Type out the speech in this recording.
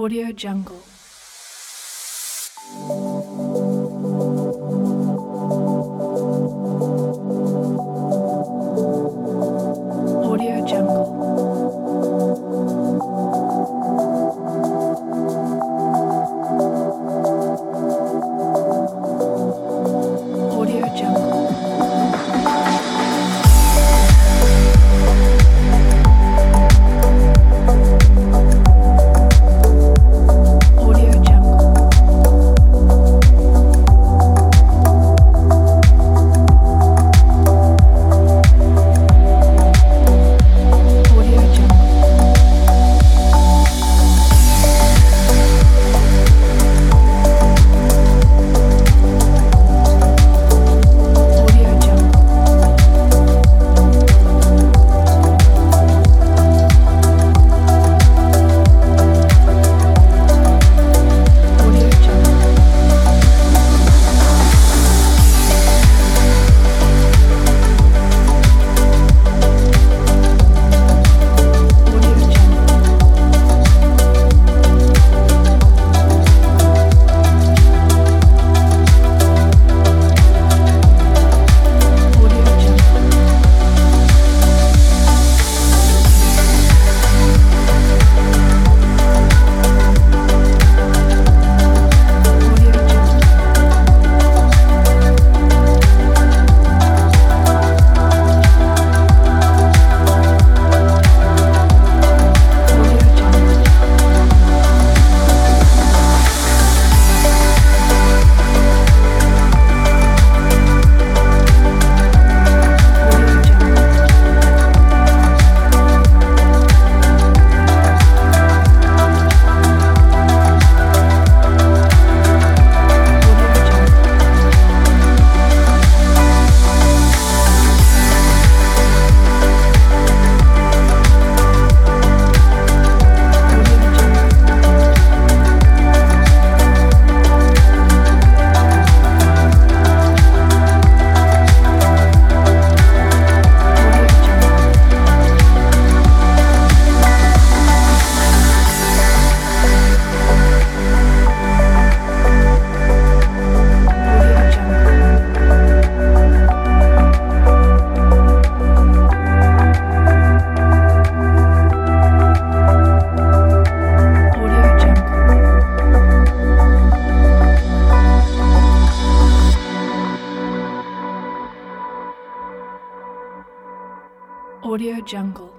Audio Jungle. Audio Jungle. Audio Jungle. Audio Jungle. Audio Jungle. Audio Jungle. Audio Jungle. Audio Jungle. Audio Jungle. Audio Jungle. Audio Jungle. Audio Jungle. Audio Jungle. Audio Jungle. Audio Jungle. Audio Jungle. Audio Jungle. Audio Jungle.